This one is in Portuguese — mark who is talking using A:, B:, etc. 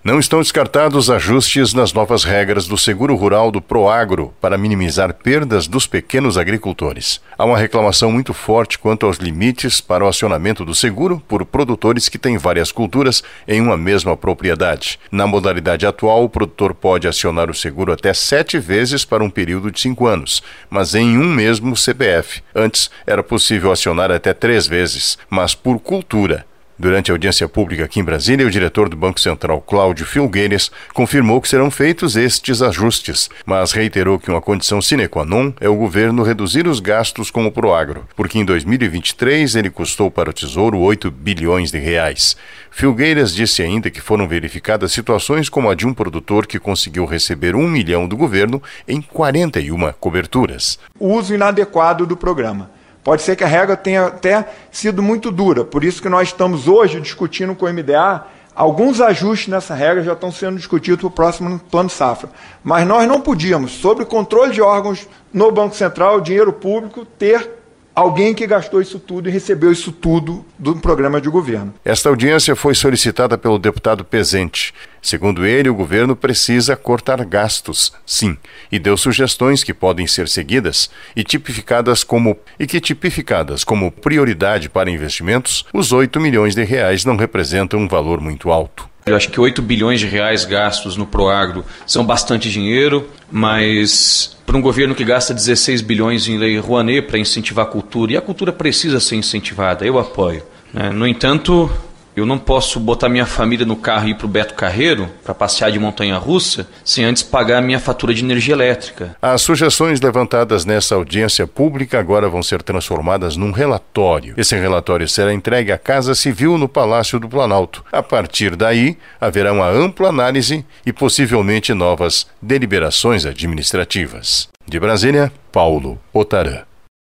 A: Não estão descartados ajustes nas novas regras do seguro rural do Proagro para minimizar perdas dos pequenos agricultores. Há uma reclamação muito forte quanto aos limites para o acionamento do seguro por produtores que têm várias culturas em uma mesma propriedade. Na modalidade atual, o produtor pode acionar o seguro até 7 vezes para um período de 5 anos, mas em um mesmo CPF. Antes, era possível acionar até 3 vezes, mas por cultura. Durante a audiência pública aqui em Brasília, o diretor do Banco Central, Cláudio Filgueiras, confirmou que serão feitos estes ajustes, mas reiterou que uma condição sine qua non é o governo reduzir os gastos com o Proagro, porque em 2023 ele custou para o Tesouro 8 bilhões de reais. Filgueiras disse ainda que foram verificadas situações como a de um produtor que conseguiu receber 1 milhão do governo em 41 coberturas.
B: O uso inadequado do programa. Pode ser que a regra tenha até sido muito dura, por isso que nós estamos hoje discutindo com o MDA, alguns ajustes nessa regra já estão sendo discutidos para o próximo Plano Safra. Mas nós não podíamos, sob controle de órgãos no Banco Central, dinheiro público, ter alguém que gastou isso tudo e recebeu isso tudo do programa de governo.
A: Esta audiência foi solicitada pelo deputado Pezente. Segundo ele, o governo precisa cortar gastos, sim, e deu sugestões que podem ser seguidas e tipificadas como prioridade para investimentos, os 8 milhões de reais não representam um valor muito alto.
C: Eu acho que 8 bilhões de reais gastos no Proagro são bastante dinheiro, mas para um governo que gasta 16 bilhões em Lei Rouanet para incentivar a cultura, e a cultura precisa ser incentivada, eu apoio. No entanto, eu não posso botar minha família no carro e ir para o Beto Carreiro para passear de montanha-russa sem antes pagar a minha fatura de energia elétrica.
A: As sugestões levantadas nessa audiência pública agora vão ser transformadas num relatório. Esse relatório será entregue à Casa Civil no Palácio do Planalto. A partir daí, haverá uma ampla análise e possivelmente novas deliberações administrativas. De Brasília, Paulo Otarã.